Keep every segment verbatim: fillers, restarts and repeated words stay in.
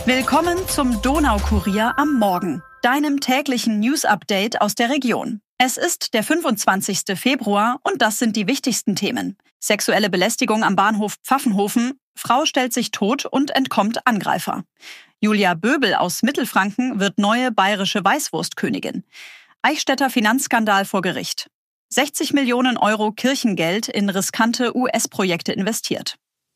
Willkommen zum Donaukurier am Morgen, deinem täglichen News-Update aus der Region. Es ist der fünfundzwanzigste Februar und das sind die wichtigsten Themen. Sexuelle Belästigung am Bahnhof Pfaffenhofen, Frau stellt sich tot und entkommt Angreifer. Julia Böbel aus Mittelfranken wird neue bayerische Weißwurstkönigin. Eichstätter Finanzskandal vor Gericht. sechzig Millionen Euro Kirchengeld in riskante U S-Projekte investiert.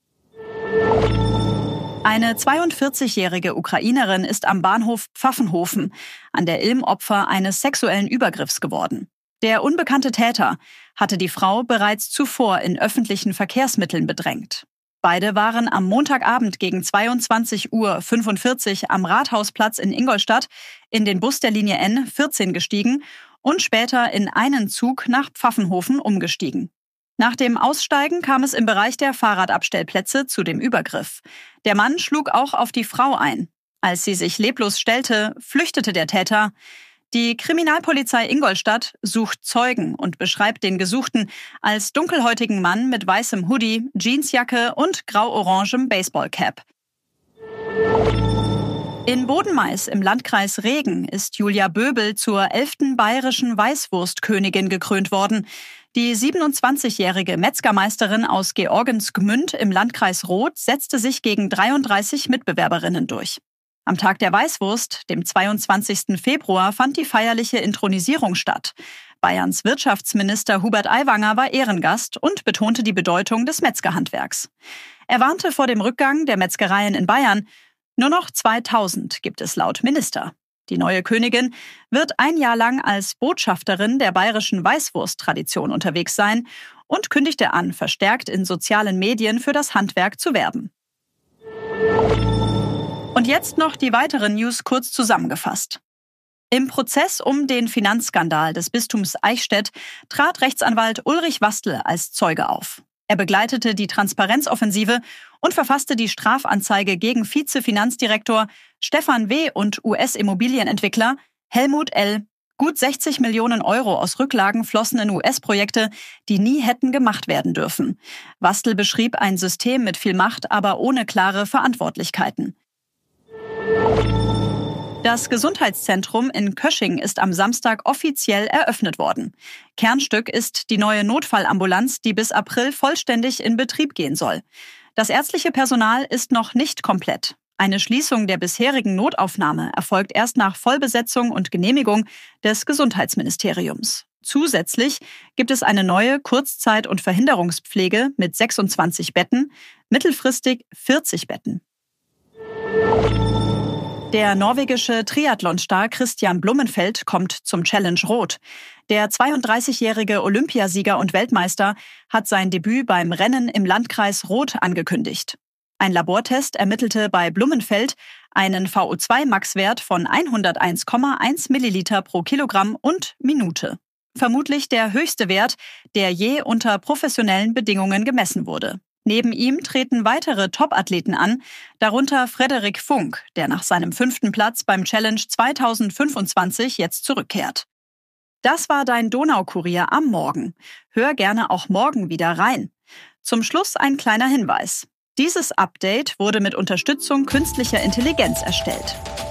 Eine zweiundvierzigjährige Ukrainerin ist am Bahnhof Pfaffenhofen an der Ilm Opfer eines sexuellen Übergriffs geworden. Der unbekannte Täter hatte die Frau bereits zuvor in öffentlichen Verkehrsmitteln bedrängt. Beide waren am Montagabend gegen zweiundzwanzig Uhr fünfundvierzig am Rathausplatz in Ingolstadt in den Bus der Linie N vierzehn gestiegen und später in einen Zug nach Pfaffenhofen umgestiegen. Nach dem Aussteigen kam es im Bereich der Fahrradabstellplätze zu dem Übergriff. Der Mann schlug auch auf die Frau ein. Als sie sich leblos stellte, flüchtete der Täter. Die Kriminalpolizei Ingolstadt sucht Zeugen und beschreibt den Gesuchten als dunkelhäutigen Mann mit weißem Hoodie, Jeansjacke und grau-orangem Baseballcap. In Bodenmais im Landkreis Regen ist Julia Böbel zur elften bayerischen Weißwurstkönigin gekrönt worden. Die siebenundzwanzigjährige Metzgermeisterin aus Georgensgmünd im Landkreis Roth setzte sich gegen dreiunddreißig Mitbewerberinnen durch. Am Tag der Weißwurst, dem zweiundzwanzigsten Februar, fand die feierliche Inthronisierung statt. Bayerns Wirtschaftsminister Hubert Aiwanger war Ehrengast und betonte die Bedeutung des Metzgerhandwerks. Er warnte vor dem Rückgang der Metzgereien in Bayern. Nur noch zweitausend gibt es laut Minister. Die neue Königin wird ein Jahr lang als Botschafterin der bayerischen Weißwurst-Tradition unterwegs sein und kündigte an, verstärkt in sozialen Medien für das Handwerk zu werben. Und jetzt noch die weiteren News kurz zusammengefasst. Im Prozess um den Finanzskandal des Bistums Eichstätt trat Rechtsanwalt Ulrich Wastel als Zeuge auf. Er begleitete die Transparenzoffensive und verfasste die Strafanzeige gegen Vizefinanzdirektor Stefan W. und U S-Immobilienentwickler Helmut L. Gut sechzig Millionen Euro aus Rücklagen flossen in U S-Projekte, die nie hätten gemacht werden dürfen. Wastel beschrieb ein System mit viel Macht, aber ohne klare Verantwortlichkeiten. Das Gesundheitszentrum in Kösching ist am Samstag offiziell eröffnet worden. Kernstück ist die neue Notfallambulanz, die bis April vollständig in Betrieb gehen soll. Das ärztliche Personal ist noch nicht komplett. Eine Schließung der bisherigen Notaufnahme erfolgt erst nach Vollbesetzung und Genehmigung des Gesundheitsministeriums. Zusätzlich gibt es eine neue Kurzzeit- und Verhinderungspflege mit sechsundzwanzig Betten, mittelfristig vierzig Betten. Der norwegische Triathlonstar Kristian Blummenfelt kommt zum Challenge Rot. Der zweiunddreißigjährige Olympiasieger und Weltmeister hat sein Debüt beim Rennen im Landkreis Roth angekündigt. Ein Labortest ermittelte bei Blummenfelt einen V O zwei Max-Wert von hunderteins Komma eins Milliliter pro Kilogramm und Minute. Vermutlich der höchste Wert, der je unter professionellen Bedingungen gemessen wurde. Neben ihm treten weitere Top-Athleten an, darunter Frederik Funk, der nach seinem fünften Platz beim Challenge zweitausendfünfundzwanzig jetzt zurückkehrt. Das war dein Donaukurier am Morgen. Hör gerne auch morgen wieder rein. Zum Schluss ein kleiner Hinweis. Dieses Update wurde mit Unterstützung künstlicher Intelligenz erstellt.